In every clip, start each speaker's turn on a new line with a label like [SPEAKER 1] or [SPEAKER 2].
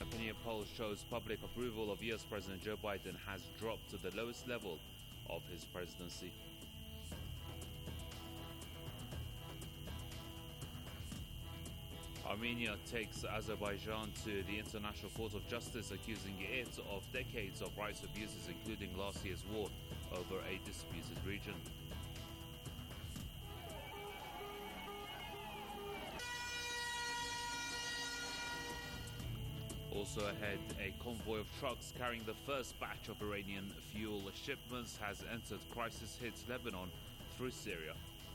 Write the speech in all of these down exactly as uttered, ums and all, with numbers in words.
[SPEAKER 1] opinion poll shows public approval of U S President Joe Biden has dropped to the lowest level of his presidency. Armenia takes Azerbaijan to the International Court of Justice, accusing it of decades of rights abuses, including last year's war over a disputed region. Also ahead, a convoy of trucks carrying the first batch of Iranian fuel shipments has entered crisis-hit Lebanon through Syria.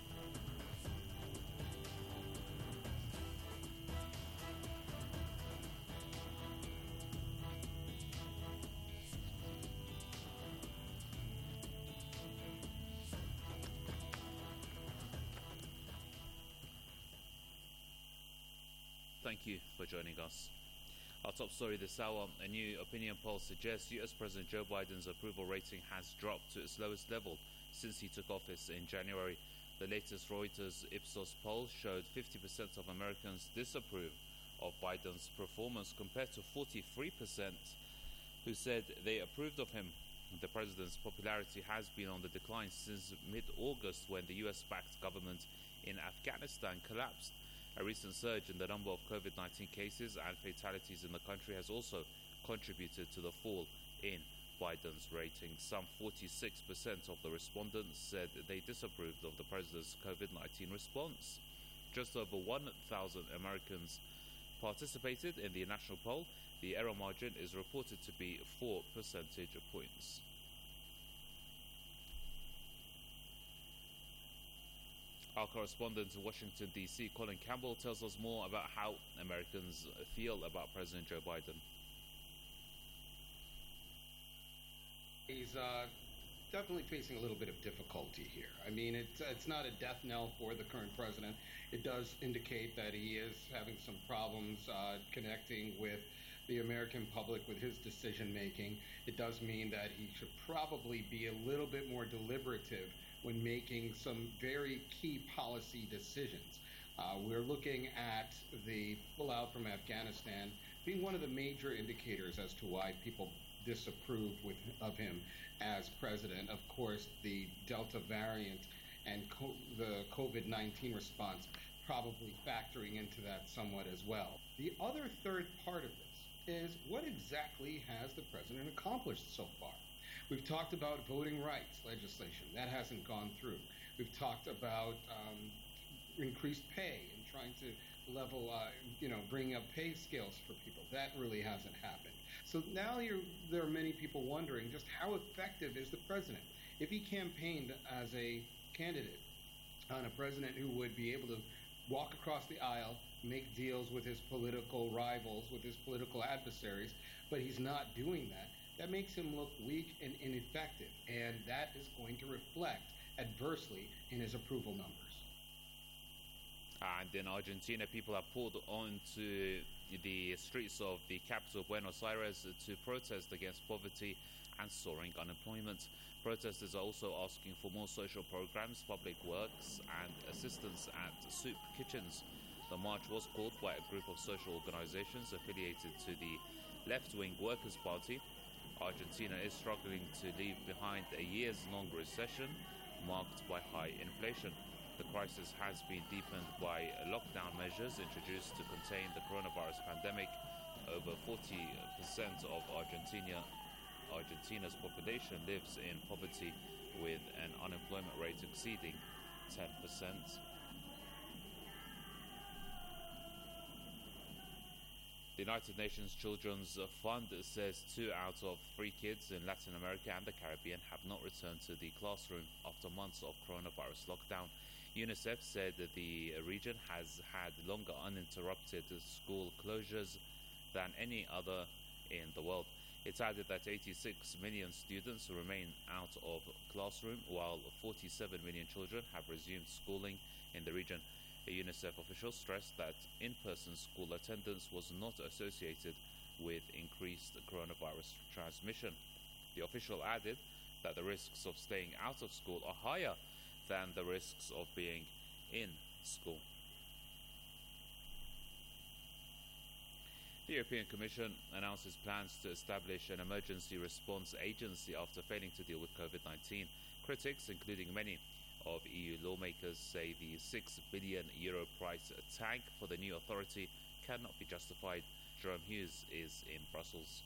[SPEAKER 1] Thank you for joining us. Our top story this hour, a new opinion poll suggests U S President Joe Biden's approval rating has dropped to its lowest level since he took office in January. The latest Reuters Ipsos poll showed fifty percent of Americans disapprove of Biden's performance compared to forty-three percent who said they approved of him. The president's popularity has been on the decline since mid-August, when the U S-backed government in Afghanistan collapsed. A recent surge in the number of COVID nineteen cases and fatalities in the country has also contributed to the fall in Biden's rating. Some forty-six percent of the respondents said they disapproved of the president's COVID nineteen response. Just over one thousand Americans participated in the national poll. The error margin is reported to be four percentage points. Our correspondent in Washington, D C, Colin Campbell, tells us more about how Americans feel about President Joe Biden.
[SPEAKER 2] He's uh, definitely facing a little bit of difficulty here. I mean, it's, it's not a death knell for the current president. It does indicate that he is having some problems uh, connecting with the American public with his decision making. It does mean that he should probably be a little bit more deliberative when making some very key policy decisions. Uh, we're looking at the pullout from Afghanistan being one of the major indicators as to why people disapprove with, of him as president. Of course, the Delta variant and co- the COVID nineteen response probably factoring into that somewhat as well. The other third part of this is, what exactly has the president accomplished so far? We've talked about voting rights legislation. That hasn't gone through. We've talked about um, increased pay and trying to level, uh, you know, bring up pay scales for people. That really hasn't happened. So now you're, there are many people wondering just how effective is the president? If he campaigned as a candidate on a president who would be able to walk across the aisle, make deals with his political rivals, with his political adversaries, but he's not doing that, that makes him look weak and ineffective, and that is going to reflect adversely in his approval numbers.
[SPEAKER 1] And in Argentina, people have poured onto the streets of the capital, Buenos Aires, to protest against poverty and soaring unemployment. Protesters are also asking for more social programs, public works, and assistance at soup kitchens. The march was called by a group of social organizations affiliated to the left-wing Workers' Party. Argentina is struggling to leave behind a years-long recession marked by high inflation. The crisis has been deepened by lockdown measures introduced to contain the coronavirus pandemic. Over forty percent of Argentina, Argentina's population lives in poverty, with an unemployment rate exceeding ten percent. The United Nations Children's Fund says two out of three kids in Latin America and the Caribbean have not returned to the classroom after months of coronavirus lockdown. UNICEF said that the region has had longer uninterrupted school closures than any other in the world. It added that eighty-six million students remain out of classroom, while forty-seven million children have resumed schooling in the region. A UNICEF official stressed that in-person school attendance was not associated with increased coronavirus transmission. The official added that the risks of staying out of school are higher than the risks of being in school. The European Commission announces plans to establish an emergency response agency after failing to deal with COVID nineteen. Critics, including many of E U lawmakers, say the six billion euro price tag for the new authority cannot be justified. Jerome Hughes is in Brussels.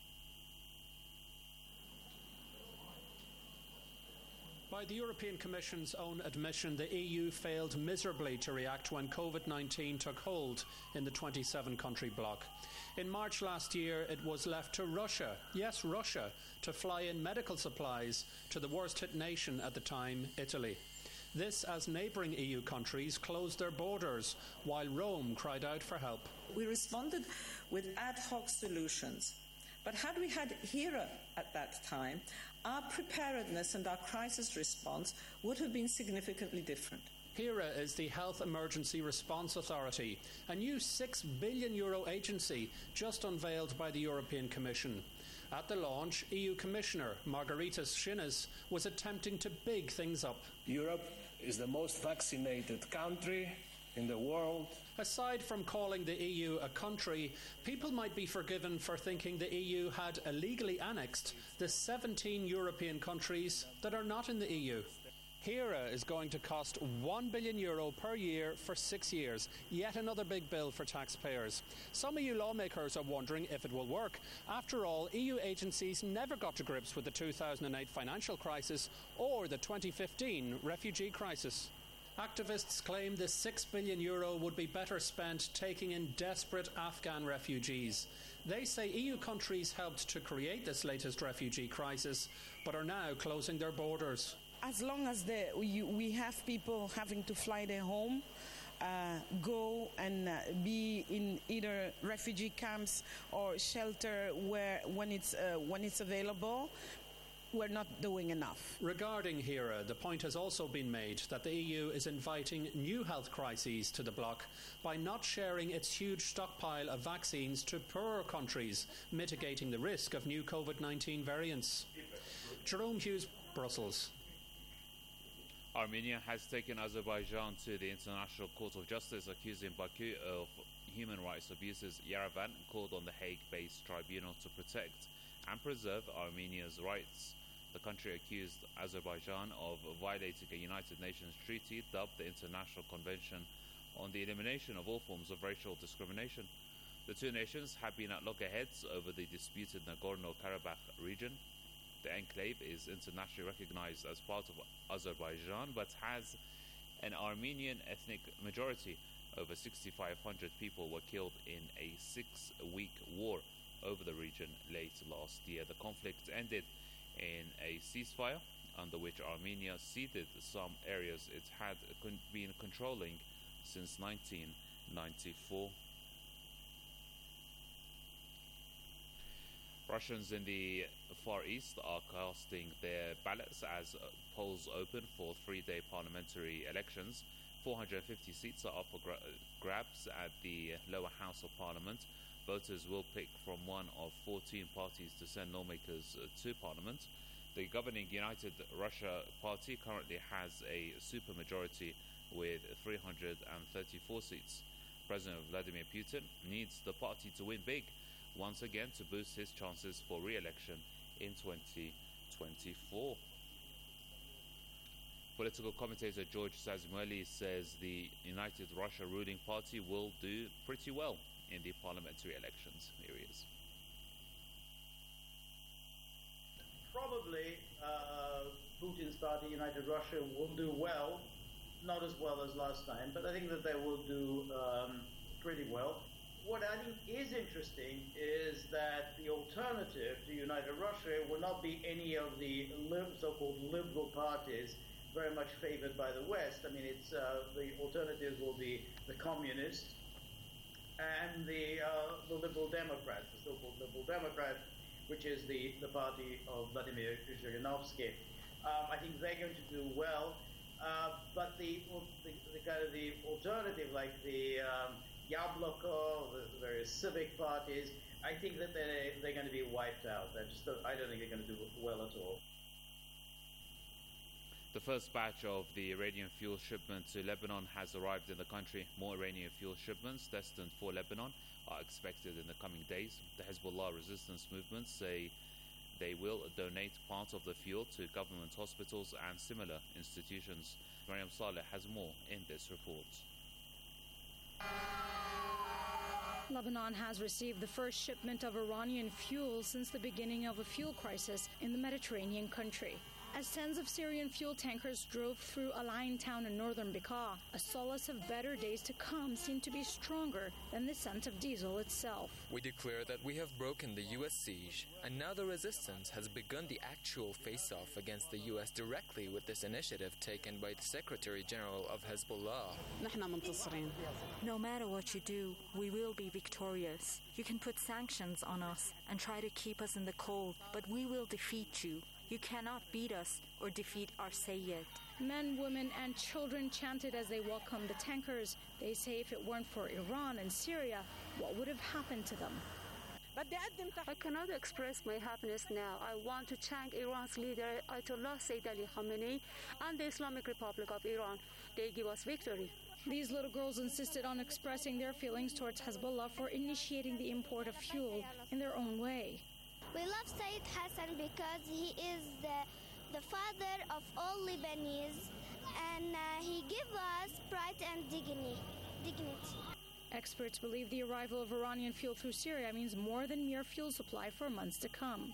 [SPEAKER 3] By the European Commission's own admission, the E U failed miserably to react when COVID nineteen took hold in the twenty-seven country bloc. In March last year, it was left to Russia, yes, Russia, to fly in medical supplies to the worst-hit nation at the time, Italy. This as neighbouring E U countries closed their borders, while Rome cried out for help.
[SPEAKER 4] We responded with ad hoc solutions. But had we had HERA at that time, our preparedness and our crisis response would have been significantly different.
[SPEAKER 3] HERA is the Health Emergency Response Authority, a new six billion euro agency just unveiled by the European Commission. At the launch, E U Commissioner Margaritis Schinas was attempting to big things up.
[SPEAKER 5] Europe is the most vaccinated country in the world.
[SPEAKER 3] Aside from calling the E U a country, people might be forgiven for thinking the E U had illegally annexed the seventeen European countries that are not in the E U. HERA is going to cost one billion euro per year for six years, yet another big bill for taxpayers. Some E U lawmakers are wondering if it will work. After all, E U agencies never got to grips with the two thousand eight financial crisis or the twenty fifteen refugee crisis. Activists claim the six billion euro would be better spent taking in desperate Afghan refugees. They say E U countries helped to create this latest refugee crisis, but are now closing their borders.
[SPEAKER 6] As long as the, we, we have people having to fly their home, uh, go and uh, be in either refugee camps or shelter where when it's uh, when it's available, we're not doing enough.
[SPEAKER 3] Regarding HERA, the point has also been made that the E U is inviting new health crises to the bloc by not sharing its huge stockpile of vaccines to poorer countries, mitigating the risk of new COVID nineteen variants. Jerome Hughes, Brussels.
[SPEAKER 1] Armenia has taken Azerbaijan to the International Court of Justice, accusing Baku of human rights abuses. Yerevan called on the Hague-based tribunal to protect and preserve Armenia's rights. The country accused Azerbaijan of violating a United Nations treaty dubbed the International Convention on the Elimination of All Forms of Racial Discrimination. The two nations have been at loggerheads over the disputed Nagorno-Karabakh region. The enclave is internationally recognized as part of Azerbaijan, but has an Armenian ethnic majority. Over six thousand five hundred people were killed in a six-week war over the region late last year. The conflict ended in a ceasefire, under which Armenia ceded some areas it had con- been controlling since nineteen ninety-four. Russians in the Far East are casting their ballots as polls open for three-day parliamentary elections. four hundred fifty seats are up for gra- grabs at the lower house of parliament. Voters will pick from one of fourteen parties to send lawmakers uh, to parliament. The governing United Russia Party currently has a supermajority with three hundred thirty-four seats. President Vladimir Putin needs the party to win big once again to boost his chances for re-election in twenty twenty-four. Political commentator George Sazimueli says the United Russia ruling party will do pretty well in the parliamentary elections. Here he is.
[SPEAKER 7] Probably uh, Putin's party, United Russia, will do well, not as well as last time, but I think that they will do um, pretty well. What I think is interesting is that the alternative to United Russia will not be any of the li- so-called liberal parties very much favored by the West. I mean, it's uh, the alternatives will be the communists and the uh, the Liberal Democrats, the so-called Liberal Democrats, which is the, the party of Vladimir Zhirinovsky. Um, I think they're going to do well, uh, but the, the the kind of the alternative, like the um, Yabloko, the various civic parties, I think that they're, they're going to be wiped out. I just don't, I don't think they're going to do well at all.
[SPEAKER 1] The first batch of the Iranian fuel shipment to Lebanon has arrived in the country. More Iranian fuel shipments destined for Lebanon are expected in the coming days. The Hezbollah resistance movement say they will donate part of the fuel to government hospitals and similar institutions. Mariam Saleh has more in this report.
[SPEAKER 8] Lebanon has received the first shipment of Iranian fuel since the beginning of a fuel crisis in the Mediterranean country. As tens of Syrian fuel tankers drove through Al-Ain town in northern Bekaa, a solace of better days to come seemed to be stronger than the scent of diesel itself.
[SPEAKER 9] We declare that we have broken the U S siege, and now the resistance has begun the actual face-off against the U S directly with this initiative taken by the Secretary General of Hezbollah.
[SPEAKER 10] No matter what you do, we will be victorious. You can put sanctions on us and try to keep us in the cold, but we will defeat you. You cannot beat us or defeat our Sayyid.
[SPEAKER 8] Men, women, and children chanted as they welcomed the tankers. They say if it weren't for Iran and Syria, what would have happened to them?
[SPEAKER 11] I cannot express my happiness now. I want to thank Iran's leader, Ayatollah Sayyid Ali Khamenei, and the Islamic Republic of Iran. They give us victory.
[SPEAKER 8] These little girls insisted on expressing their feelings towards Hezbollah for initiating the import of fuel in their own way.
[SPEAKER 12] We love Sayyid Hassan because he is the, the father of all Lebanese, and uh, he gives us pride and dignity. dignity.
[SPEAKER 8] Experts believe the arrival of Iranian fuel through Syria means more than mere fuel supply for months to come.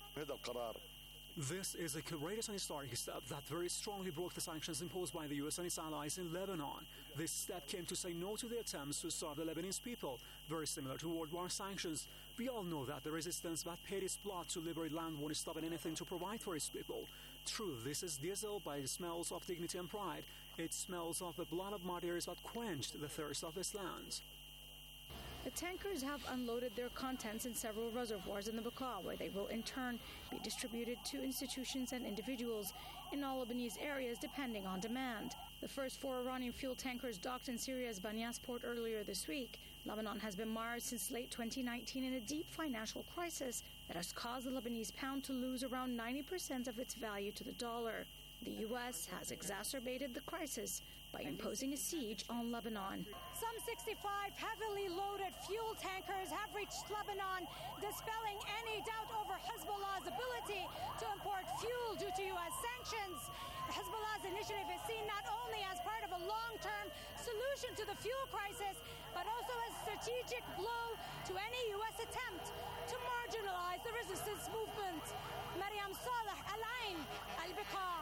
[SPEAKER 13] This is a courageous and historic step that very strongly broke the sanctions imposed by the U S and its allies in Lebanon. This step came to say no to the attempts to starve the Lebanese people, very similar to World War sanctions. We all know that the resistance that paid its blood to liberate land won't stop at anything to provide for its people. True, this is diesel, but it smells of dignity and pride. It smells of the blood of martyrs that quenched the thirst of this land.
[SPEAKER 8] The tankers have unloaded their contents in several reservoirs in the Bekaa, where they will in turn be distributed to institutions and individuals in all Lebanese areas depending on demand. The first four Iranian fuel tankers docked in Syria's Banyas port earlier this week. Lebanon has been mired since late twenty nineteen in a deep financial crisis that has caused the Lebanese pound to lose around ninety percent of its value to the dollar. The U S has exacerbated the crisis by imposing a siege on Lebanon.
[SPEAKER 14] Some sixty-five heavily loaded fuel tankers have reached Lebanon, dispelling any doubt over Hezbollah's ability to import fuel due to U S sanctions. Hezbollah's initiative is seen not only as part of a long-term solution to the fuel crisis, but also as a strategic blow to any U S attempt to marginalize the resistance movement. Mariam Saleh, Al-Ain, Al-Bekaa.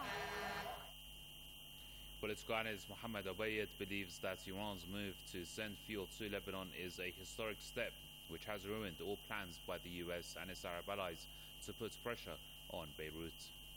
[SPEAKER 1] Political analyst Mohammed Abayed believes that Iran's move to send fuel to Lebanon is a historic step which has ruined all plans by the U S and its Arab allies to put pressure on Beirut.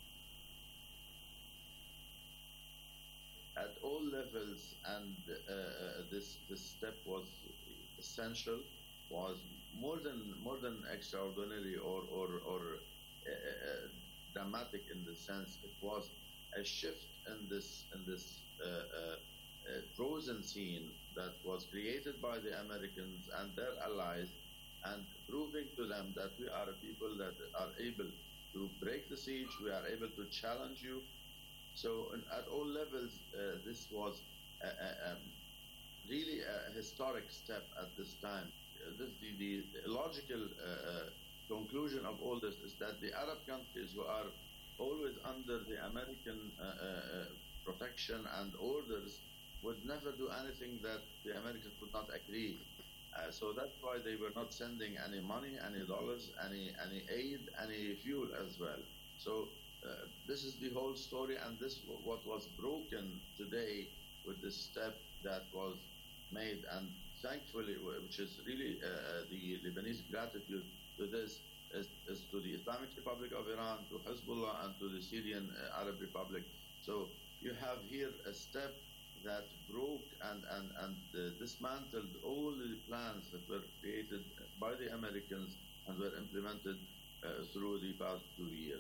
[SPEAKER 15] At all levels, and uh, this this step was essential, was more than more than extraordinary or or, or uh, uh, dramatic in the sense it was a shift in this in this uh, uh, uh, frozen scene that was created by the Americans and their allies, and proving to them that we are a people that are able to break the siege, we are able to challenge you. So in, at all levels, uh, this was a, a, um, really a historic step at this time. Uh, this, the, the logical uh, conclusion of all this is that the Arab countries who are always under the American uh, uh, protection and orders would never do anything that the Americans would not agree. Uh, so that's why they were not sending any money, any dollars, any any aid, any fuel as well. So uh, this is the whole story, and this what was broken today with this step that was made, and thankfully, which is really uh, the Lebanese gratitude to this, is, is to the Islamic Republic of Iran, to Hezbollah, and to the Syrian uh, Arab Republic. So you have here a step that broke and, and, and uh, dismantled all the plans that were created by the Americans and were implemented uh, through the past two years.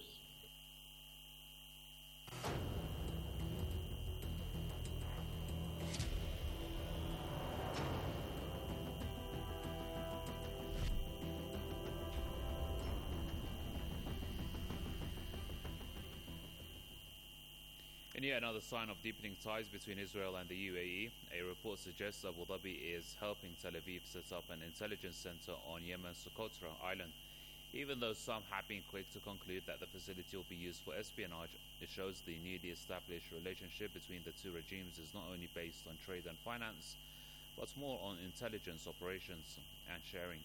[SPEAKER 1] In In yet another sign of deepening ties between Israel and the U A E, a report suggests Abu Dhabi is helping Tel Aviv set up an intelligence center on Yemen's Socotra island. Even though some have been quick to conclude that the facility will be used for espionage, it shows the newly established relationship between the two regimes is not only based on trade and finance, but more on intelligence operations and sharing.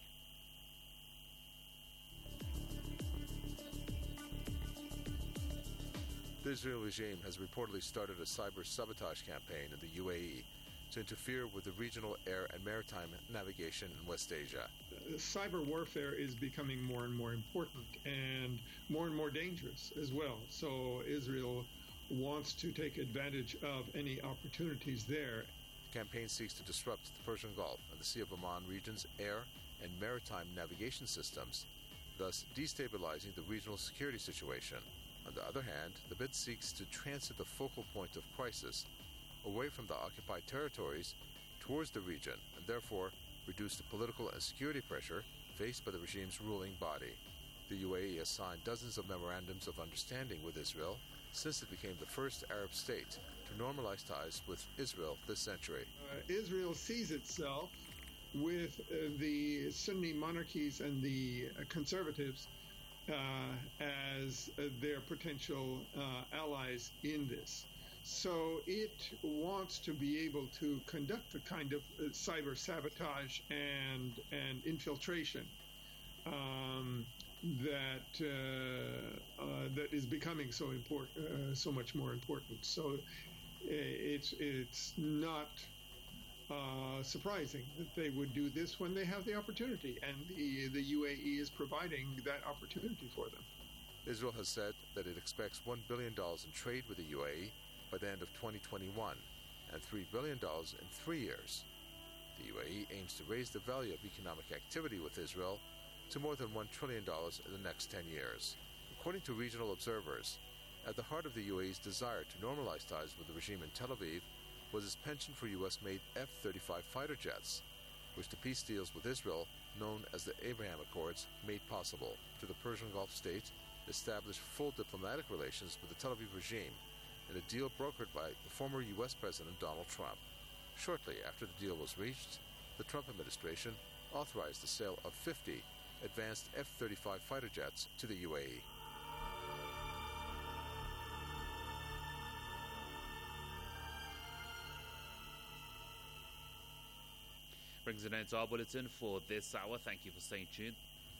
[SPEAKER 16] The Israeli regime has reportedly started a cyber sabotage campaign in the U A E to interfere with the regional air and maritime navigation in West Asia.
[SPEAKER 17] Cyber warfare is becoming more and more important and more and more dangerous as well. So Israel wants to take advantage of any opportunities there.
[SPEAKER 16] The campaign seeks to disrupt the Persian Gulf and the Sea of Oman region's air and maritime navigation systems, thus destabilizing the regional security situation. On the other hand, the bid seeks to transit the focal point of crisis away from the occupied territories towards the region and therefore reduce the political and security pressure faced by the regime's ruling body. The U A E has signed dozens of memorandums of understanding with Israel since it became the first Arab state to normalize ties with Israel this century.
[SPEAKER 17] Uh, Israel sees itself with uh, the Sunni monarchies and the uh, conservatives Uh, as uh, their potential uh, allies in this. So it wants to be able to conduct the kind of uh, cyber sabotage and and infiltration um, that uh, uh, that is becoming so important, uh, so much more important. So it's it's not Uh, surprising that they would do this when they have the opportunity, and the, the U A E is providing that opportunity for them.
[SPEAKER 16] Israel has said that it expects one billion dollars in trade with the U A E by the end of twenty twenty-one and three billion dollars in three years. The U A E aims to raise the value of economic activity with Israel to more than one trillion dollars in the next ten years. According to regional observers, at the heart of the U A E's desire to normalize ties with the regime in Tel Aviv was its penchant for U S-made F thirty-five fighter jets, which the peace deals with Israel, known as the Abraham Accords, made possible. To the Persian Gulf state, established full diplomatic relations with the Tel Aviv regime in a deal brokered by the former U S President Donald Trump. Shortly after the deal was reached, the Trump administration authorized the sale of fifty advanced F thirty-five fighter jets to the U A E.
[SPEAKER 1] Brings an end to our bulletin for this hour. Thank you for staying tuned.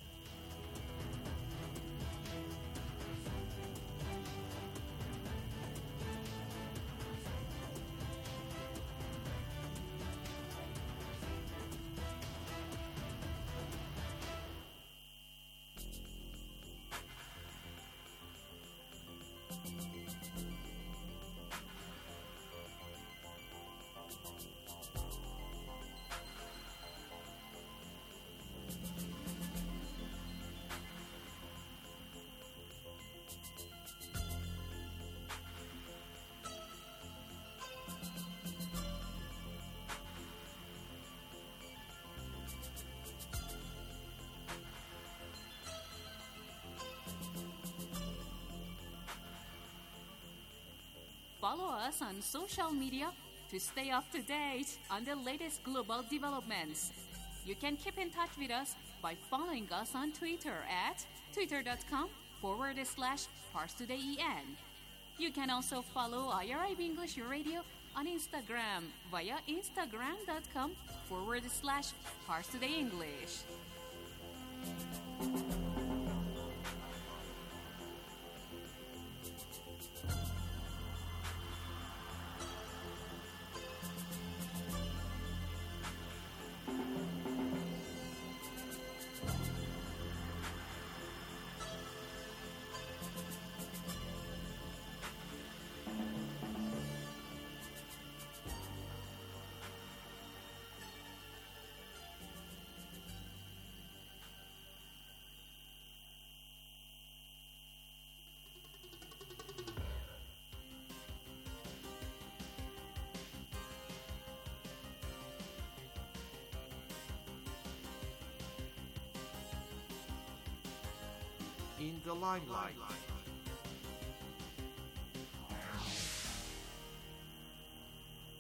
[SPEAKER 18] Follow us on social media to stay up to date on the latest global developments. You can keep in touch with us by following us on Twitter at twitter.com forward slash ParsTodayEN. You can also follow I R I B English Radio on Instagram via instagram.com forward slash ParsTodayEnglish.
[SPEAKER 19] In the limelight.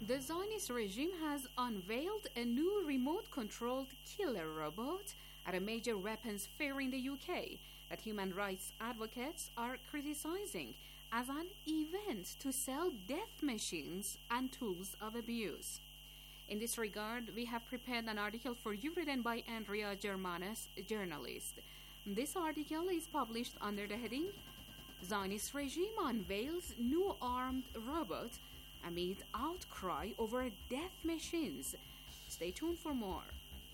[SPEAKER 18] The Zionist regime has unveiled a new remote-controlled killer robot at a major weapons fair in the U K that human rights advocates are criticizing as an event to sell death machines and tools of abuse. In this regard, we have prepared an article for you written by Andrea Germanis, a journalist. This article is published under the heading Zionist regime unveils new armed robot amid outcry over death machines. Stay tuned for more.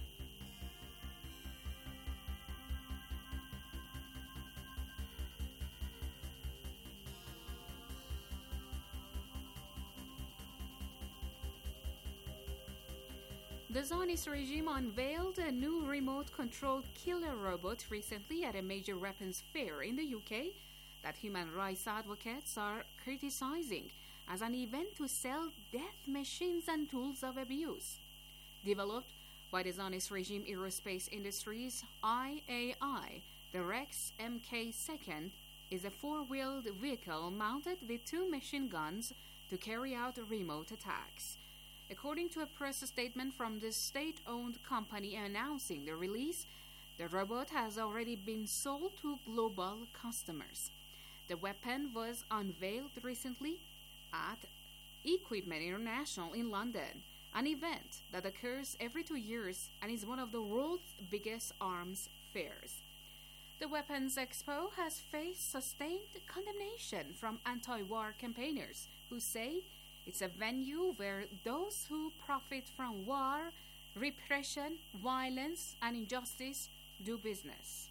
[SPEAKER 18] The Zionist regime unveiled a new remote-controlled killer robot recently at a major weapons fair in the U K that human rights advocates are criticizing as an event to sell death machines and tools of abuse. Developed by the Zionist regime aerospace industries, I A I, the Rex M K two is a four-wheeled vehicle mounted with two machine guns to carry out remote attacks. According to a press statement from the state-owned company announcing the release, the robot has already been sold to global customers. The weapon was unveiled recently at Equipment International in London, an event that occurs every two years and is one of the world's biggest arms fairs. The Weapons Expo has faced sustained condemnation from anti-war campaigners who say it's a venue where those who profit from war, repression, violence, and injustice do business.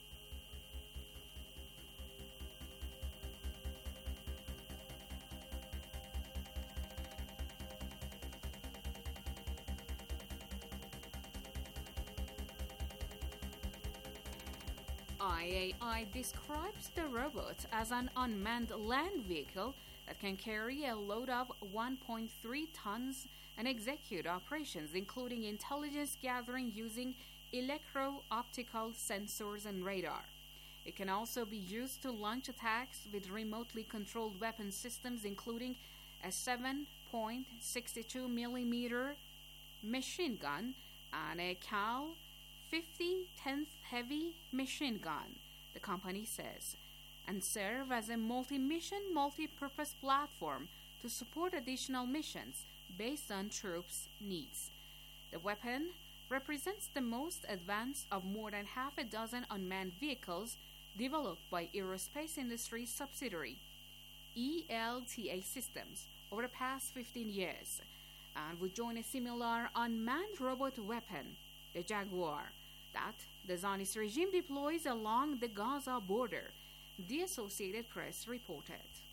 [SPEAKER 18] I A I describes the robot as an unmanned land vehicle that can carry a load of one point three tons and execute operations including intelligence gathering using electro-optical sensors and radar. It can also be used to launch attacks with remotely controlled weapon systems including a seven point six two millimeter machine gun and a Cal fifty tenth heavy machine gun, the company says, and serve as a multi-mission, multi-purpose platform to support additional missions based on troops' needs. The weapon represents the most advanced of more than half a dozen unmanned vehicles developed by aerospace industry subsidiary E L T A Systems over the past fifteen years, and would join a similar unmanned robot weapon, the Jaguar, that the Zionist regime deploys along the Gaza border, the Associated Press reported.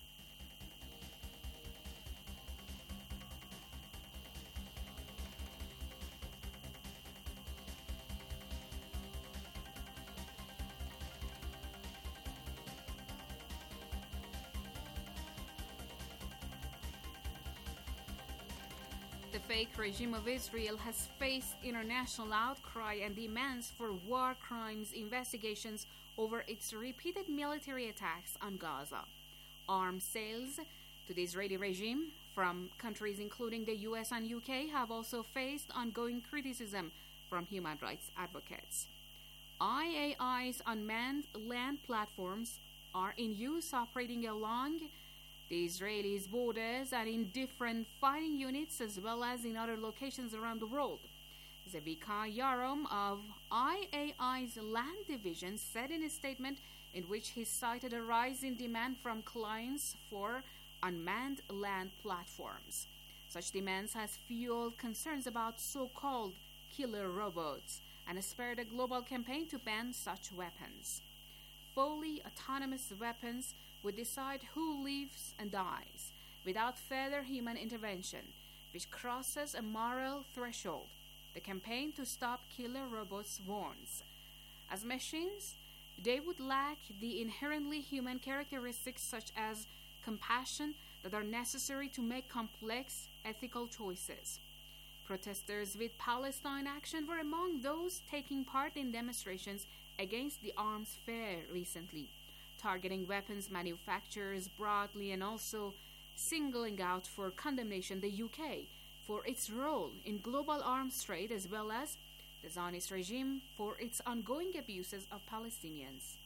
[SPEAKER 18] The fake regime of Israel has faced international outcry and demands for war crimes investigations over its repeated military attacks on Gaza. Arms sales to the Israeli regime from countries including the U S and U K have also faced ongoing criticism from human rights advocates. I A I's unmanned land platforms are in use operating along the Israelis' borders and in different fighting units as well as in other locations around the world. Zevika Yarom of I A I's land division said in a statement in which he cited a rise in demand from clients for unmanned land platforms. Such demands has fueled concerns about so-called killer robots and has spurred a global campaign to ban such weapons. Fully autonomous weapons would decide who lives and dies without further human intervention, which crosses a moral threshold, the campaign to stop killer robots warns. As machines, they would lack the inherently human characteristics such as compassion that are necessary to make complex ethical choices. Protesters with Palestine Action were among those taking part in demonstrations against the arms fair recently, targeting weapons manufacturers broadly and also singling out for condemnation the U K for its role in global arms trade, as well as the Zionist regime for its ongoing abuses of Palestinians.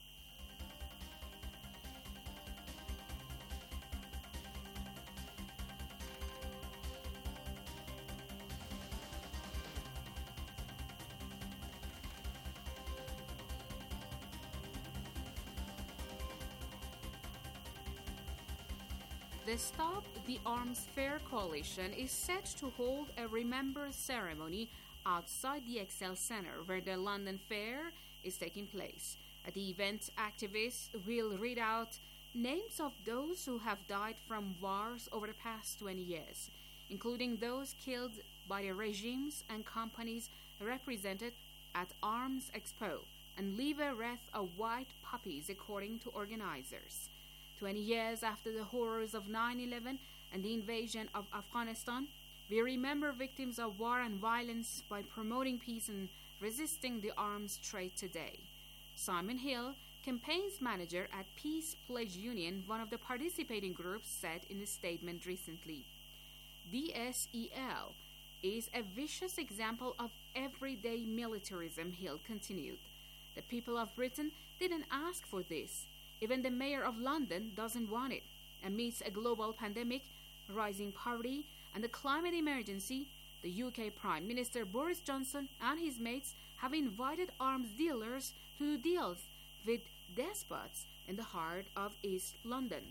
[SPEAKER 18] The Stop the Arms Fair coalition is set to hold a remembrance ceremony outside the Excel Centre, where the London Fair is taking place. At the event, activists will read out names of those who have died from wars over the past twenty years, including those killed by the regimes and companies represented at Arms Expo, and leave a wreath of white puppies, according to organizers. twenty years after the horrors of nine eleven and the invasion of Afghanistan, we remember victims of war and violence by promoting peace and resisting the arms trade today. Simon Hill, campaigns manager at Peace Pledge Union, one of the participating groups, said in a statement recently, "D S E L is a vicious example of everyday militarism," Hill continued. "The people of Britain didn't ask for this. Even the mayor of London doesn't want it. Amidst a global pandemic, rising poverty, and the climate emergency, the U K Prime Minister Boris Johnson and his mates have invited arms dealers to do deals with despots in the heart of East London."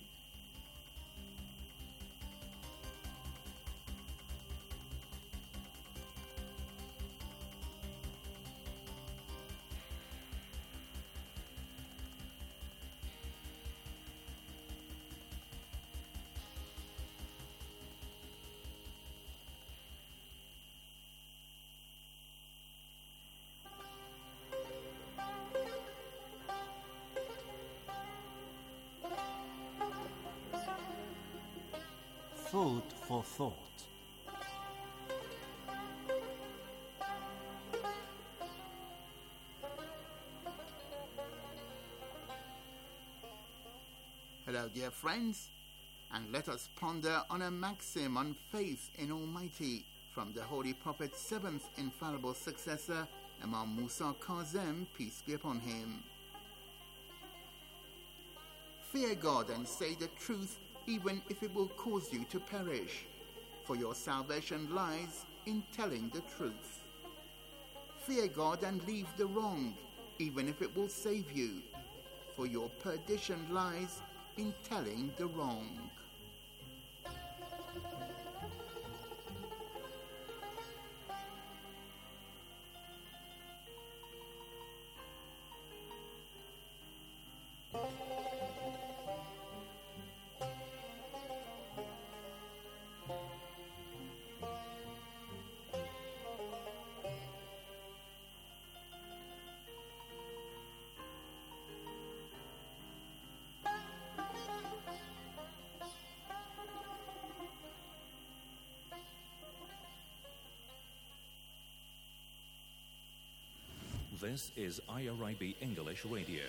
[SPEAKER 19] Food for thought.
[SPEAKER 20] Hello, dear friends, and let us ponder on a maxim on faith in Almighty from the Holy Prophet's seventh infallible successor, Imam Musa Kazem, peace be upon him. Fear God and say the truth, even if it will cause you to perish, for your salvation lies in telling the truth. Fear God and leave the wrong, even if it will save you, for your perdition lies in telling the wrong.
[SPEAKER 21] This is I R I B English Radio.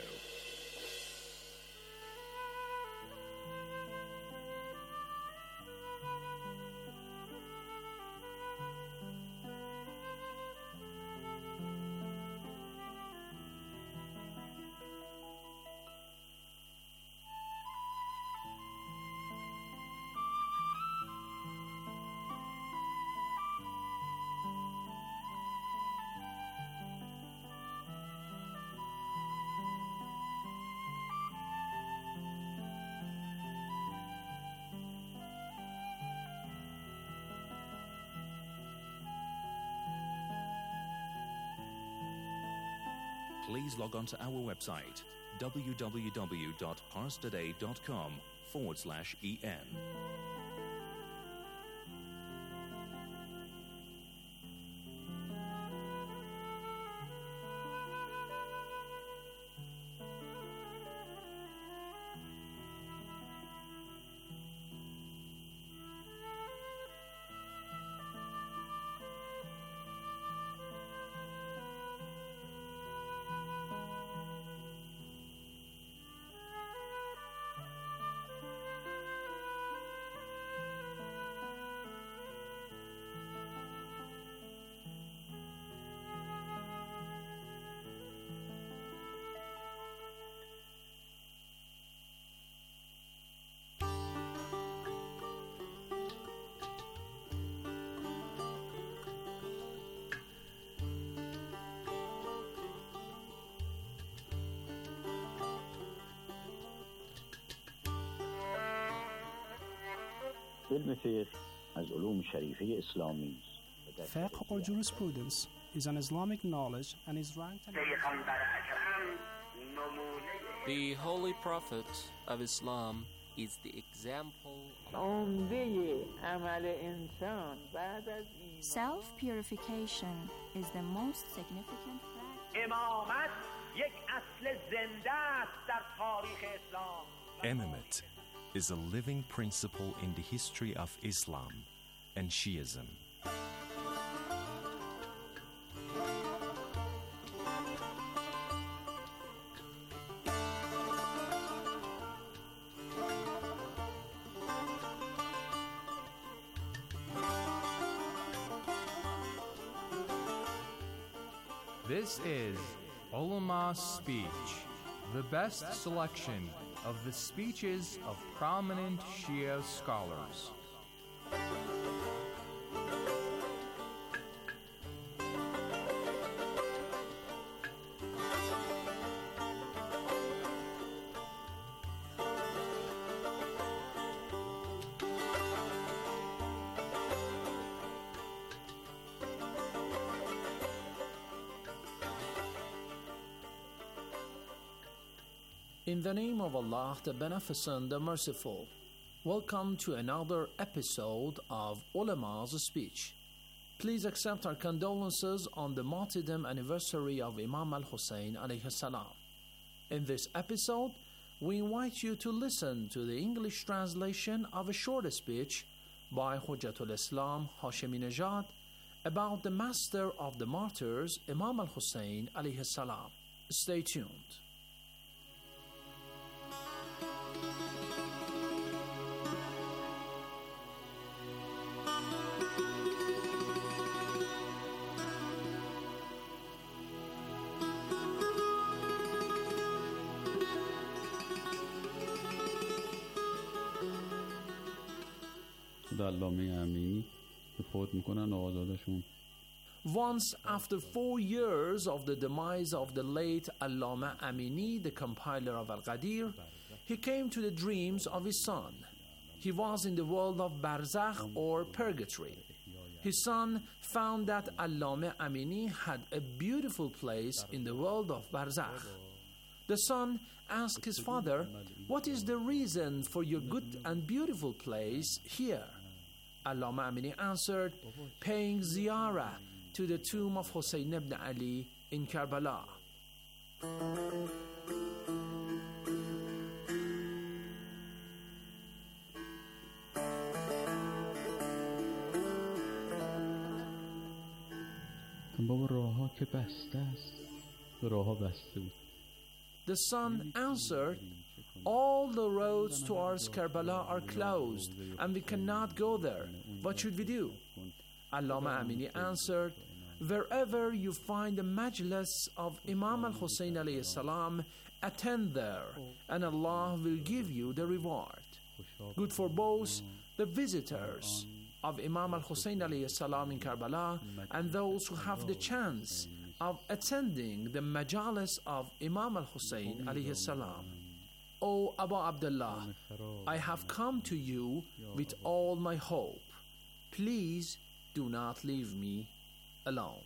[SPEAKER 21] Please log on to our website, www.parstoday.com forward slash EN.
[SPEAKER 2] علم فقه از علوم شریفه اسلامی است.
[SPEAKER 22] Fiqh or jurisprudence is an Islamic knowledge and is ranked an
[SPEAKER 23] The Holy Prophet of Islam is the example.
[SPEAKER 24] Self-purification is the most significant practice.
[SPEAKER 25] Imamate is a living principle in the history of Islam and Shiism.
[SPEAKER 26] This is Ulama Speech, the best selection of the speeches of prominent Shia scholars.
[SPEAKER 27] In the name of Allah, the Beneficent, the Merciful, welcome to another episode of Ulama's Speech. Please accept our condolences on the martyrdom anniversary of Imam al-Hussein alayhi salam. In this episode, we invite you to listen to the English translation of a short speech by Hujjatul Islam Hashemi Nejad about the master of the martyrs, Imam al-Hussein alayhi salam. Stay tuned. Once, after four years of the demise of the late Allama Amini, the compiler of Al-Qadir, he came to the dreams of his son. He was in the world of Barzakh or Purgatory. His son found that Allama Amini had a beautiful place in the world of Barzakh. The son asked his father, "What is the reason for your good and beautiful place here?" Allama Amini answered, "Paying ziyarah to the tomb of Hussein ibn Ali in Karbala." The son answered, "All the roads towards Karbala are closed and we cannot go there. What should we do?" Allama Amini answered, "Wherever you find the majlis of Imam al-Hussein alayhi salam, attend there and Allah will give you the reward. Good for both the visitors of Imam al-Hussein alayhi salam in Karbala and those who have the chance of attending the majalis of Imam al-Hussein alayhi salam. O Abu Abdullah, I have come to you with all my hope. Please do not leave me alone."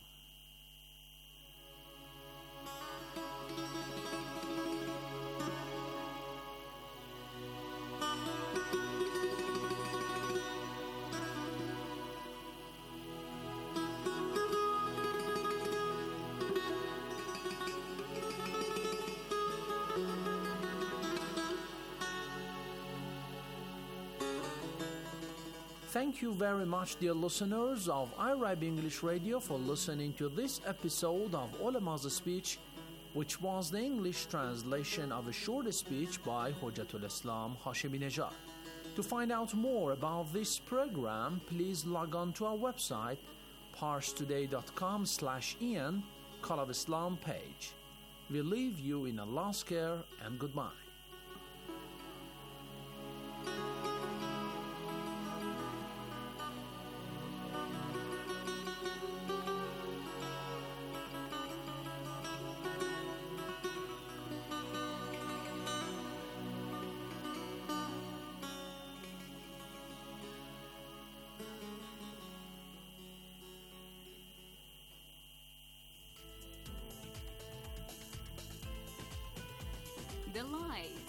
[SPEAKER 27] Thank you very much, dear listeners of Arab English Radio, for listening to this episode of Ulama's Speech, which was the English translation of a short speech by Hujjatul Islam Hashemi Nejad. To find out more about this program, please log on to our website, parstoday.com slash Ian, Call of Islam page. We leave you in Allah's care and goodbye.
[SPEAKER 18] light.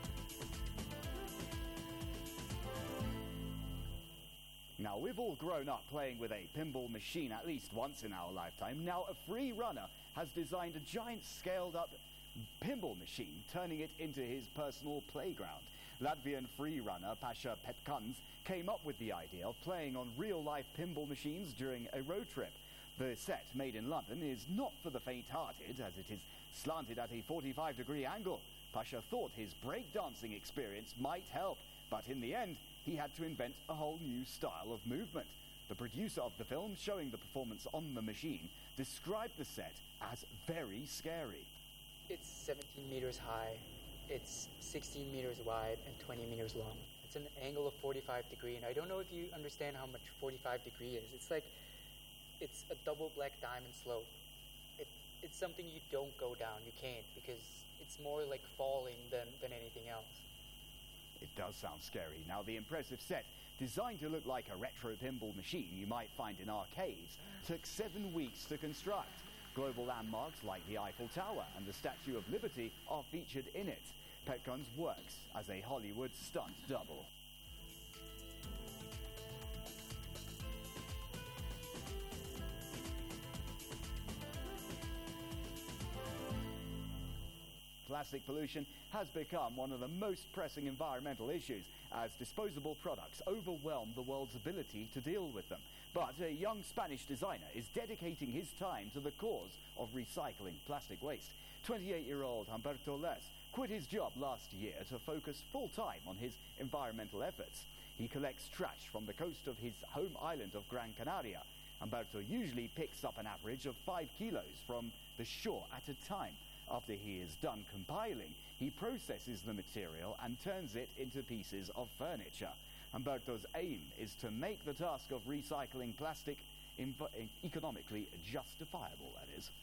[SPEAKER 3] Now, we've all grown up playing with a pinball machine at least once in our lifetime. Now, a free runner has designed a giant scaled-up pinball machine, turning it into his personal playground. Latvian free runner Pasha Petkuns came up with the idea of playing on real-life pinball machines during a road trip. The set, made in London, is not for the faint-hearted, as it is slanted at a forty-five degree angle. Pasha thought his breakdancing experience might help, but in the end, he had to invent a whole new style of movement. The producer of the film, showing the performance on the machine, described the set as very scary.
[SPEAKER 4] It's seventeen meters high, it's sixteen meters wide, and twenty meters long. It's an angle of forty-five degree, and I don't know if you understand how much forty-five degree is. It's like, it's a double black diamond slope. It, it's something you don't go down, you can't, because it's more like falling than, than anything else.
[SPEAKER 3] It does sound scary. Now, the impressive set, designed to look like a retro pinball machine you might find in arcades, took seven weeks to construct. Global landmarks like the Eiffel Tower and the Statue of Liberty are featured in it. Petkuns works as a Hollywood stunt double. Plastic pollution has become one of the most pressing environmental issues as disposable products overwhelm the world's ability to deal with them. But a young Spanish designer is dedicating his time to the cause of recycling plastic waste. twenty-eight-year-old Humberto Les quit his job last year to focus full-time on his environmental efforts. He collects trash from the coast of his home island of Gran Canaria. Humberto usually picks up an average of five kilos from the shore at a time. After he is done compiling, he processes the material and turns it into pieces of furniture. Humberto's aim is to make the task of recycling plastic inv- economically justifiable, that is.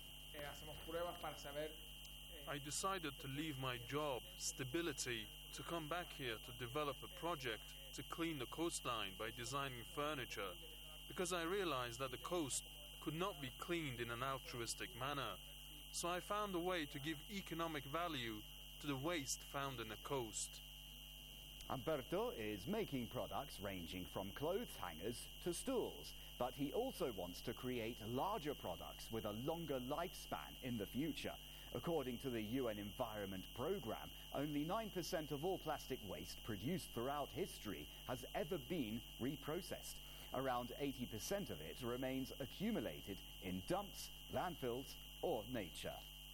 [SPEAKER 5] I decided to leave my job, stability, to come back here to develop a project to clean the coastline by designing furniture, because I realized that the coast could not be cleaned in an altruistic manner. So I found a way to give economic value to the waste found in the coast.
[SPEAKER 3] Humberto is making products ranging from clothes hangers to stools, but he also wants to create larger products with a longer lifespan in the future. According to the U N Environment Programme, only nine percent of all plastic waste produced throughout history has ever been reprocessed. Around eighty percent of it remains accumulated in dumps, landfills, or nature.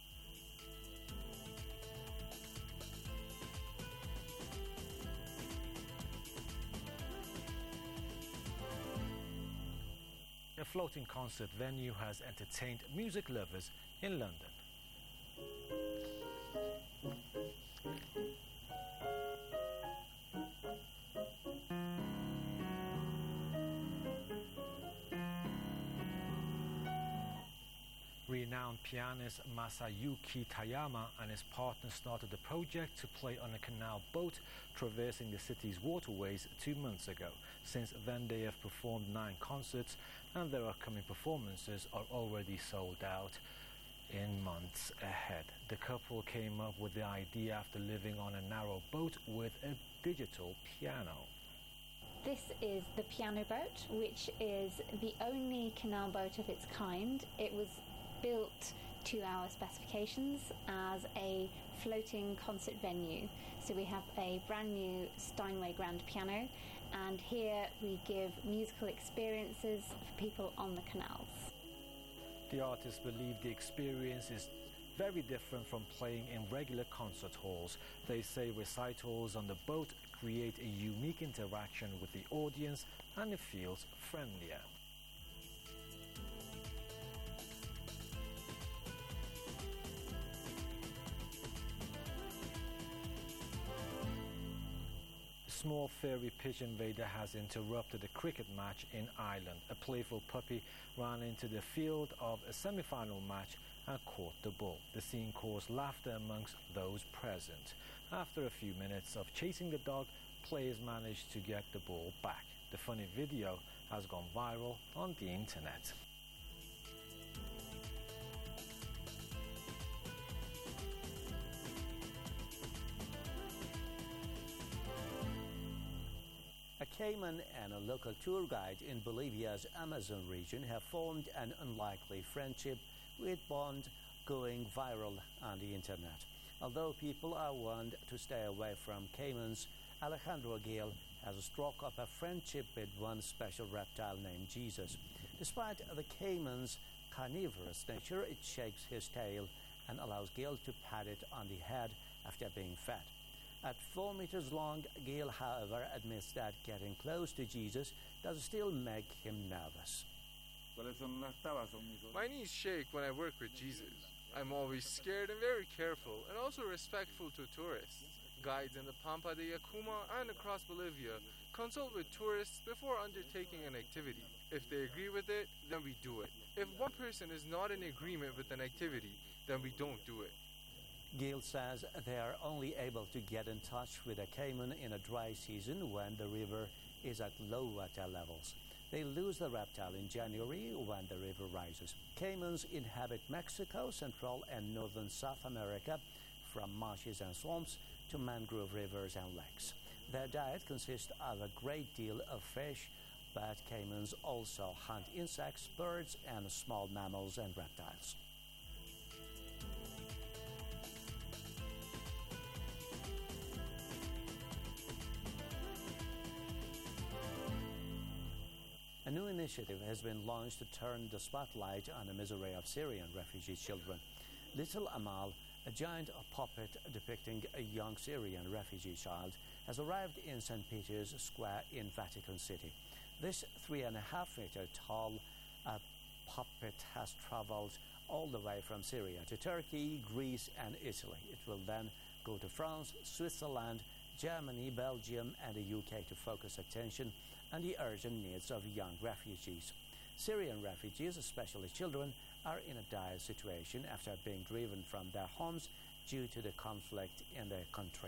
[SPEAKER 6] A floating concert venue has entertained music lovers in London. Renowned pianist Masayuki Tayama and his partner started the project to play on a canal boat traversing the city's waterways two months ago. Since then, they have performed nine concerts, and their upcoming performances are already sold out in months ahead. The couple came up with the idea after living on a narrow boat with a digital piano.
[SPEAKER 7] This is the piano boat, which is the only canal boat of its kind. It was built to our specifications as a floating concert venue. So we have a brand new Steinway grand piano, and here we give musical experiences for people on the canals.
[SPEAKER 6] The artists believe the experience is very different from playing in regular concert halls. They say recitals on the boat create a unique interaction with the audience, and it feels friendlier. A small furry pigeon Vader has interrupted a cricket match in Ireland. A playful puppy ran into the field of a semi-final match and caught the ball. The scene caused laughter amongst those present. After a few minutes of chasing the dog, players managed to get the ball back. The funny video has gone viral on the internet.
[SPEAKER 8] caiman and a local tour guide in Bolivia's Amazon region have formed an unlikely friendship with Bond going viral on the internet. Although people are warned to stay away from caimans, Alejandro Gil has struck up a friendship with one special reptile named Jesus. Despite the caiman's carnivorous nature, it shakes his tail and allows Gil to pat it on the head after being fed. At four meters long, Gil, however, admits that getting close to Jesus does still make him nervous.
[SPEAKER 9] My knees shake when I work with Jesus. I'm always scared and very careful, and also respectful to tourists. Guides in the Pampa de Yacuma and across Bolivia consult with tourists before undertaking an activity. If they agree with it, then we do it. If one person is not in agreement with an activity, then we don't do it.
[SPEAKER 8] Gil says they are only able to get in touch with a caiman in a dry season when the river is at low water levels. They lose the reptile in January when the river rises. Caimans inhabit Mexico, Central and Northern South America, from marshes and swamps to mangrove rivers and lakes. Their diet consists of a great deal of fish, but caimans also hunt insects, birds, and small mammals and reptiles. A new initiative has been launched to turn the spotlight on the misery of Syrian refugee children. Little Amal, a giant puppet depicting a young Syrian refugee child, has arrived in Saint Peter's Square in Vatican City. This three and a half meter tall uh, puppet has traveled all the way from Syria to Turkey, Greece, and Italy. It will then go to France, Switzerland, Germany, Belgium, and the U K to focus attention on the urgent needs of young refugees. Syrian refugees, especially children, are in a dire situation after being driven from their homes due to the conflict in their country.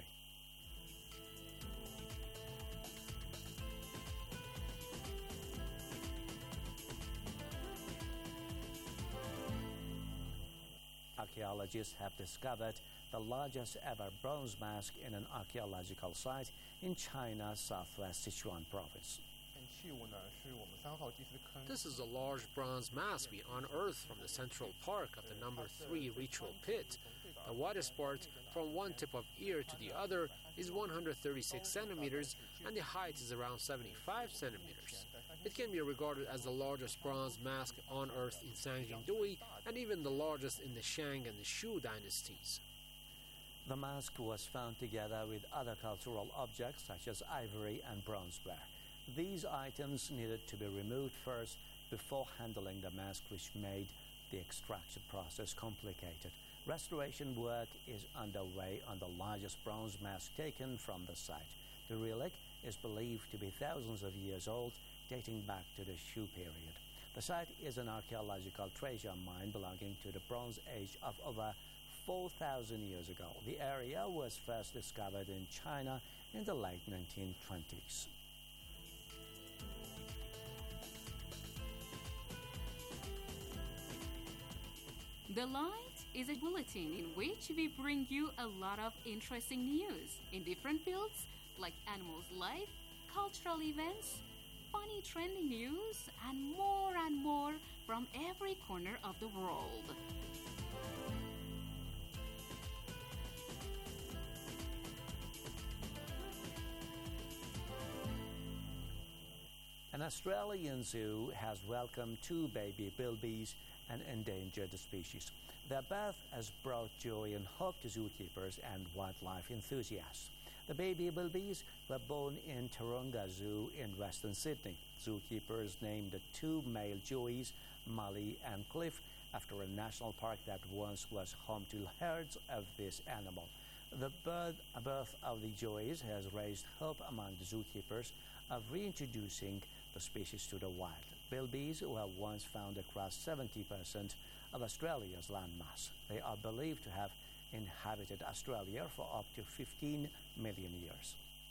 [SPEAKER 8] Archaeologists have discovered the largest ever bronze mask in an archaeological site in China's southwest Sichuan province.
[SPEAKER 10] This is a large bronze mask we unearthed from the central park of the number three ritual pit. The widest part, from one tip of ear to the other, is one hundred thirty-six centimeters, and the height is around seventy-five centimeters. It can be regarded as the largest bronze mask unearthed in Sanjingdui, and even the largest in the Shang and the Shu dynasties.
[SPEAKER 8] The mask was found together with other cultural objects such as ivory and bronzeware. These items needed to be removed first before handling the mask, which made the extraction process complicated. Restoration work is underway on the largest bronze mask taken from the site. The relic is believed to be thousands of years old, dating back to the Shu period. The site is an archaeological treasure mine belonging to the Bronze Age of over four thousand years ago. The area was first discovered in China in the late nineteen twenties.
[SPEAKER 18] The Light is a bulletin in which we bring you a lot of interesting news in different fields like animals' life, cultural events, funny trending news, and more and more from every corner of the world.
[SPEAKER 8] An Australian zoo has welcomed two baby bilbies, an endangered species. Their birth has brought joy and hope to zookeepers and wildlife enthusiasts. The baby bilbies were born in Taronga Zoo in Western Sydney. Zookeepers named the two male joeys, Molly and Cliff, after a national park that once was home to herds of this animal. The birth, birth of the joeys has raised hope among the zookeepers of reintroducing the species to the wild. Bilbies were once found across seventy percent of Australia's landmass. They are believed to have inhabited Australia for up to fifteen million years.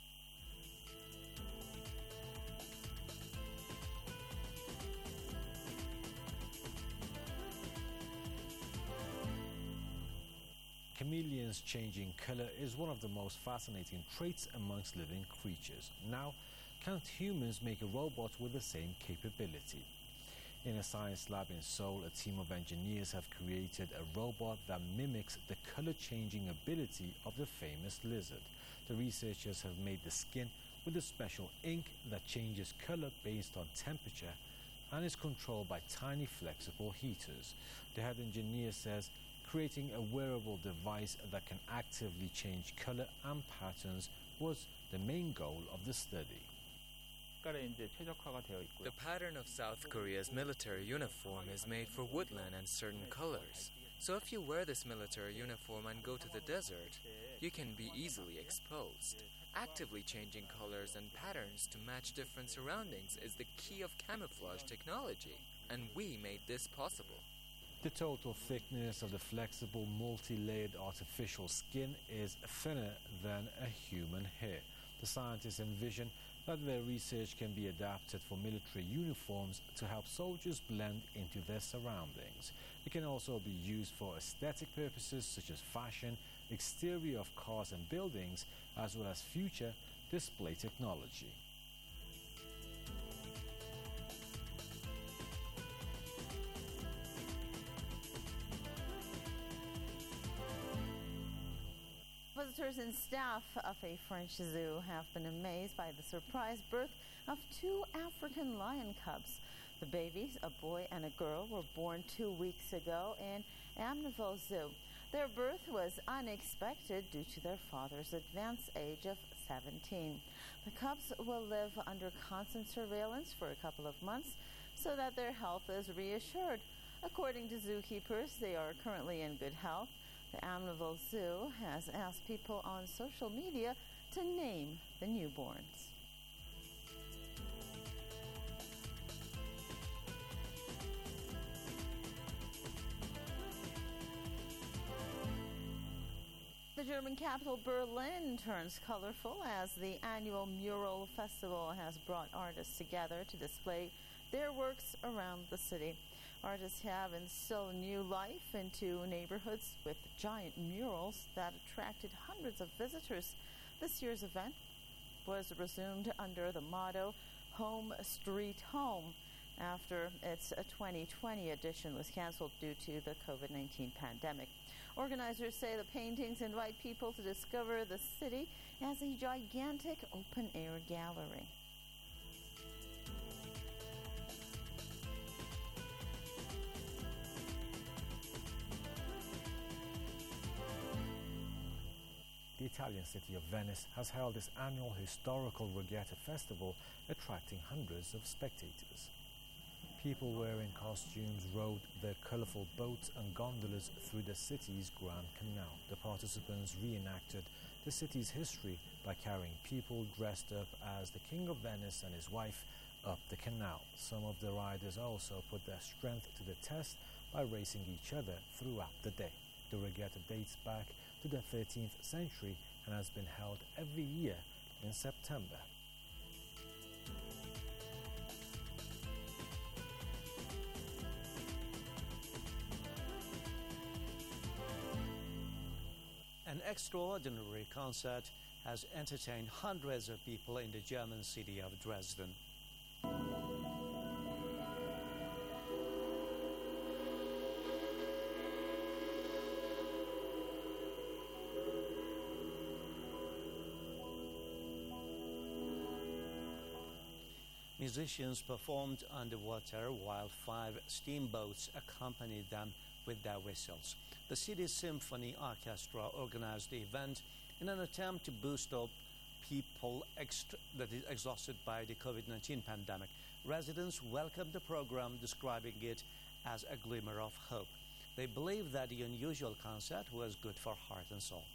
[SPEAKER 6] Chameleons changing color is one of the most fascinating traits amongst living creatures. Now, can humans make a robot with the same capability? In a science lab in Seoul, a team of engineers have created a robot that mimics the color-changing ability of the famous lizard. The researchers have made the skin with a special ink that changes color based on temperature and is controlled by tiny flexible heaters. The head engineer says creating a wearable device that can actively change color and patterns was the main goal of the study.
[SPEAKER 11] The pattern of South Korea's military uniform is made for woodland and certain colors. So if you wear this military uniform and go to the desert, you can be easily exposed. Actively changing colors and patterns to match different surroundings is the key of camouflage technology, and we made this possible.
[SPEAKER 6] The total thickness of the flexible, multi-layered artificial skin is thinner than a human hair. The scientists envision that their research can be adapted for military uniforms to help soldiers blend into their surroundings. It can also be used for aesthetic purposes such as fashion, exterior of cars and buildings, as well as future display technology.
[SPEAKER 12] Visitors and staff of a French zoo have been amazed by the surprise birth of two African lion cubs. The babies, a boy and a girl, were born two weeks ago in Amityville Zoo. Their birth was unexpected due to their father's advanced age of seventeen. The cubs will live under constant surveillance for a couple of months so that their health is reassured. According to zookeepers, they are currently in good health. The Amityville Zoo has asked people on social media to name the newborns. The German capital Berlin turns colorful as the annual mural festival has brought artists together to display their works around the city. Artists have instilled new life into neighborhoods with giant murals that attracted hundreds of visitors. This year's event was resumed under the motto Home Street Home after its twenty twenty edition was canceled due to the COVID nineteen pandemic. Organizers say the paintings invite people to discover the city as a gigantic open-air gallery.
[SPEAKER 6] The Italian city of Venice has held its annual historical regatta festival, attracting hundreds of spectators. People wearing costumes rode their colorful boats and gondolas through the city's Grand Canal. The participants reenacted the city's history by carrying people dressed up as the King of Venice and his wife up the canal. Some of the riders also put their strength to the test by racing each other throughout the day. The regatta dates back to the thirteenth century and has been held every year in September.
[SPEAKER 8] An extraordinary concert has entertained hundreds of people in the German city of Dresden. Musicians performed underwater while five steamboats accompanied them with their whistles. The city's symphony orchestra organized the event in an attempt to boost up people extra- that is exhausted by the COVID nineteen pandemic. Residents welcomed the program, describing it as a glimmer of hope. They believe that the unusual concert was good for heart and soul.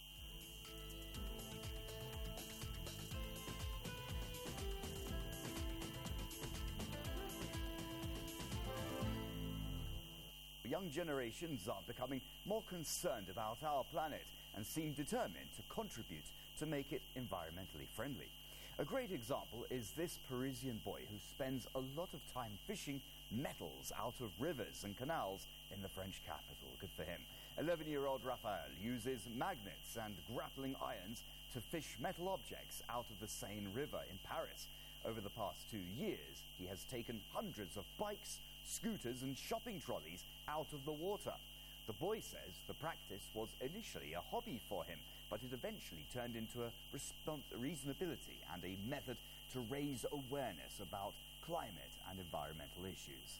[SPEAKER 3] Young generations are becoming more concerned about our planet and seem determined to contribute to make it environmentally friendly. A great example is this Parisian boy who spends a lot of time fishing metals out of rivers and canals in the French capital. Good for him. eleven-year-old Raphael uses magnets and grappling irons to fish metal objects out of the Seine River in Paris. Over the past two years, he has taken hundreds of bikes, scooters and shopping trolleys out of the water. The boy says the practice was initially a hobby for him, but it eventually turned into a respons- reasonability and a method to raise awareness about climate and environmental issues.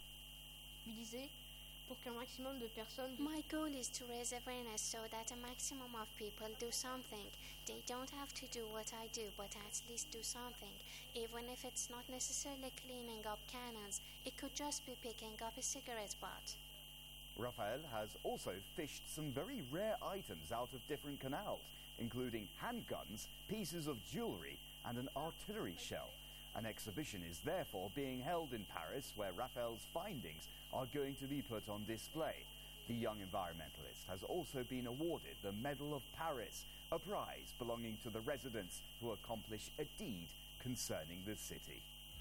[SPEAKER 1] My goal is to raise awareness so that a maximum of people do something. They don't have to do what I do, but at least do something. Even if it's not necessarily cleaning up cannons, it could just be picking up a cigarette butt.
[SPEAKER 3] Raphael has also fished some very rare items out of different canals, including handguns, pieces of jewelry, and an artillery shell. An exhibition is therefore being held in Paris where Raphael's findings are going to be put on display. The young environmentalist has also been awarded the Medal of Paris, a prize belonging to the residents who accomplish a deed concerning the city.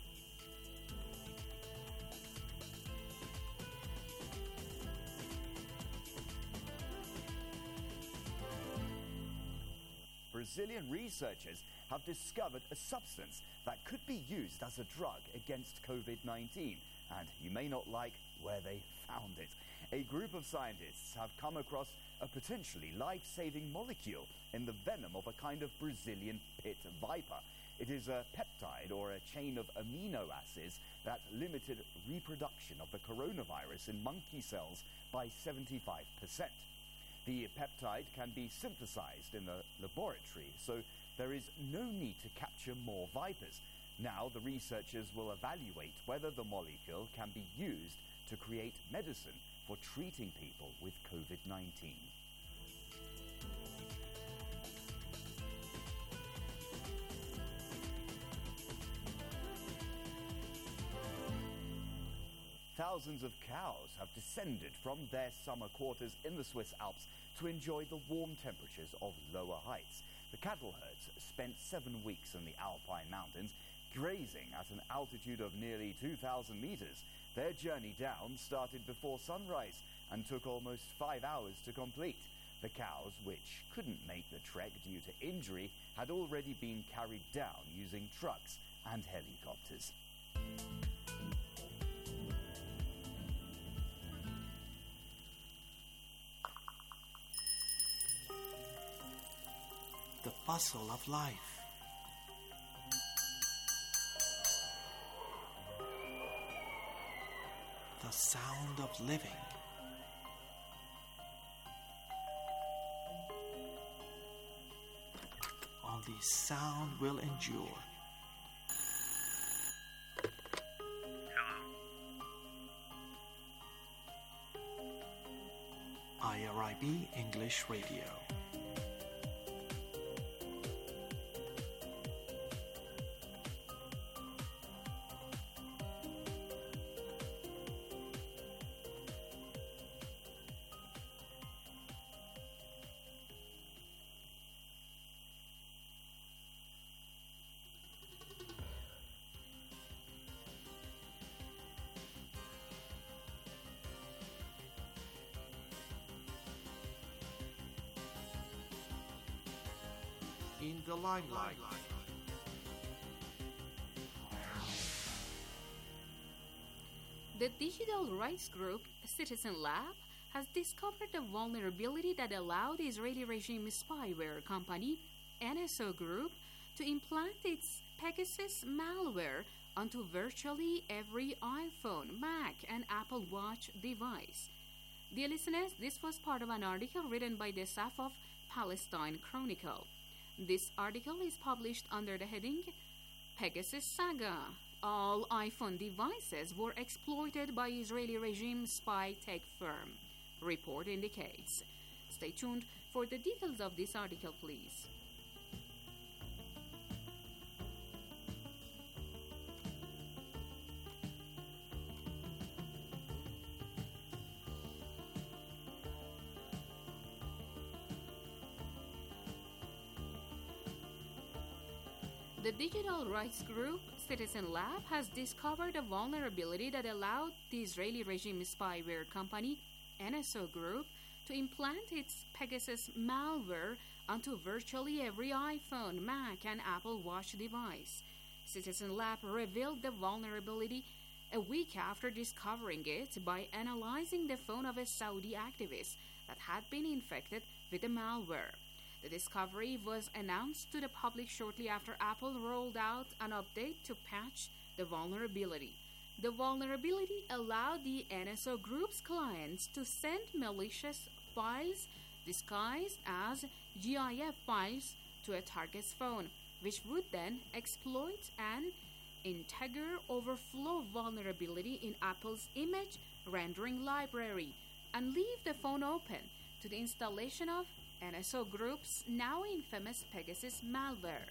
[SPEAKER 3] Brazilian researchers have discovered a substance that could be used as a drug against COVID nineteen, and you may not like where they found it. A group of scientists have come across a potentially life-saving molecule in the venom of a kind of Brazilian pit viper. It is a peptide or a chain of amino acids that limited reproduction of the coronavirus in monkey cells by seventy-five percent. The peptide can be synthesized in the laboratory, so there is no need to capture more vipers. Now the researchers will evaluate whether the molecule can be used to create medicine for treating people with COVID nineteen. Thousands of cows have descended from their summer quarters in the Swiss Alps to enjoy the warm temperatures of lower heights. The cattle herds spent seven weeks in the Alpine mountains, grazing at an altitude of nearly two thousand meters. Their journey down started before sunrise and took almost five hours to complete. The cows, which couldn't make the trek due to injury, had already been carried down using trucks and helicopters.
[SPEAKER 13] The bustle of life. The sound of living. Only sound will endure. I R I B English Radio. In the limelight.
[SPEAKER 18] The digital rights group Citizen Lab has discovered a vulnerability that allowed the Israeli regime spyware company N S O Group to implant its Pegasus malware onto virtually every iPhone, Mac, and Apple Watch device. Dear listeners, this was part of an article written by the staff of Palestine Chronicle. This article is published under the heading Pegasus Saga. All iPhone devices were exploited by Israeli regime spy tech firm, report indicates. Stay tuned for the details of this article, please. The digital rights group Citizen Lab has discovered a vulnerability that allowed the Israeli regime spyware company N S O Group to implant its Pegasus malware onto virtually every iPhone, Mac, and Apple Watch device. Citizen Lab revealed the vulnerability a week after discovering it by analyzing the phone of a Saudi activist that had been infected with the malware. The discovery was announced to the public shortly after Apple rolled out an update to patch the vulnerability. The vulnerability allowed the N S O Group's clients to send malicious files disguised as GIF files to a target's phone, which would then exploit an integer overflow vulnerability in Apple's image rendering library and leave the phone open to the installation of N S O Group's now infamous Pegasus malware.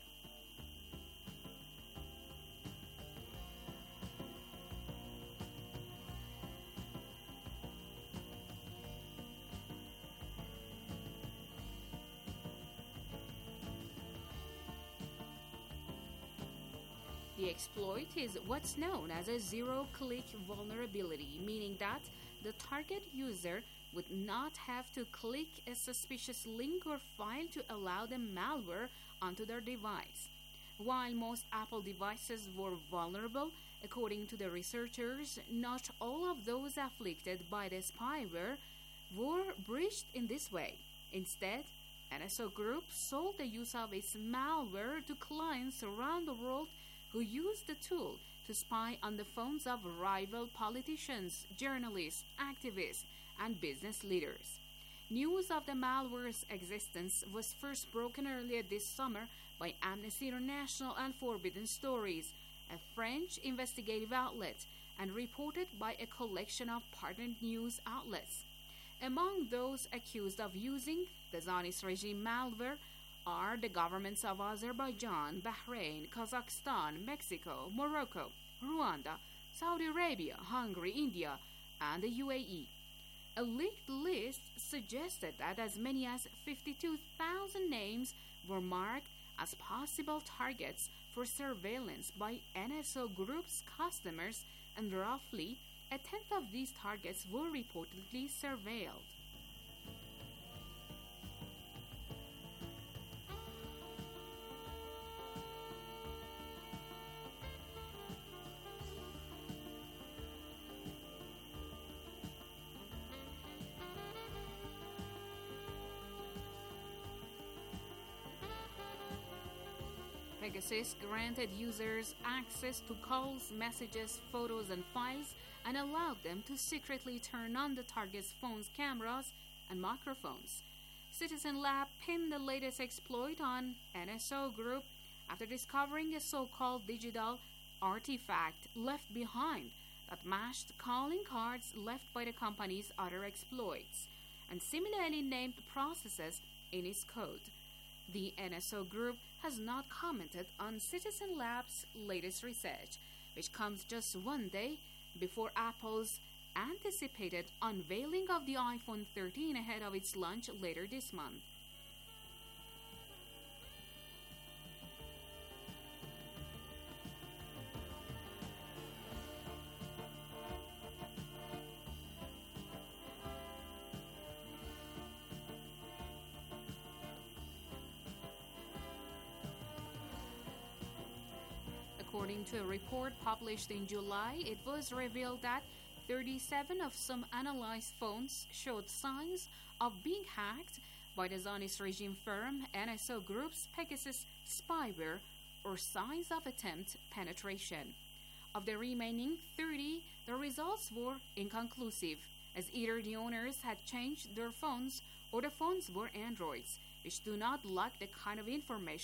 [SPEAKER 18] The exploit is what's known as a zero-click vulnerability, meaning that the target user would not have to click a suspicious link or file to allow the malware onto their device. While most Apple devices were vulnerable, according to the researchers, not all of those afflicted by the spyware were breached in this way. Instead, N S O Group sold the use of its malware to clients around the world who used the tool to spy on the phones of rival politicians, journalists, activists, and business leaders. News of the malware's existence was first broken earlier this summer by Amnesty International and Forbidden Stories, a French investigative outlet, and reported by a collection of partnered news outlets. Among those accused of using the Zionist regime malware are the governments of Azerbaijan, Bahrain, Kazakhstan, Mexico, Morocco, Rwanda, Saudi Arabia, Hungary, India, and the U A E. A leaked list suggested that as many as fifty-two thousand names were marked as possible targets for surveillance by N S O Group's customers, and roughly a tenth of these targets were reportedly surveilled. Pegasus granted users access to calls, messages, photos, and files, and allowed them to secretly turn on the target's phone's cameras and microphones. Citizen Lab pinned the latest exploit on N S O Group after discovering a so-called digital artifact left behind that matched calling cards left by the company's other exploits, and similarly named processes in its code. The N S O Group has not commented on Citizen Lab's latest research, which comes just one day before Apple's anticipated unveiling of the iPhone thirteen ahead of its launch later this month. According to a report published in July, it was revealed that thirty-seven of some analyzed phones showed signs of being hacked by the Zionist regime firm N S O Group's Pegasus spyware, or signs of attempt penetration. Of the remaining thirty, the results were inconclusive, as either the owners had changed their phones or the phones were Androids, which do not lack the kind of information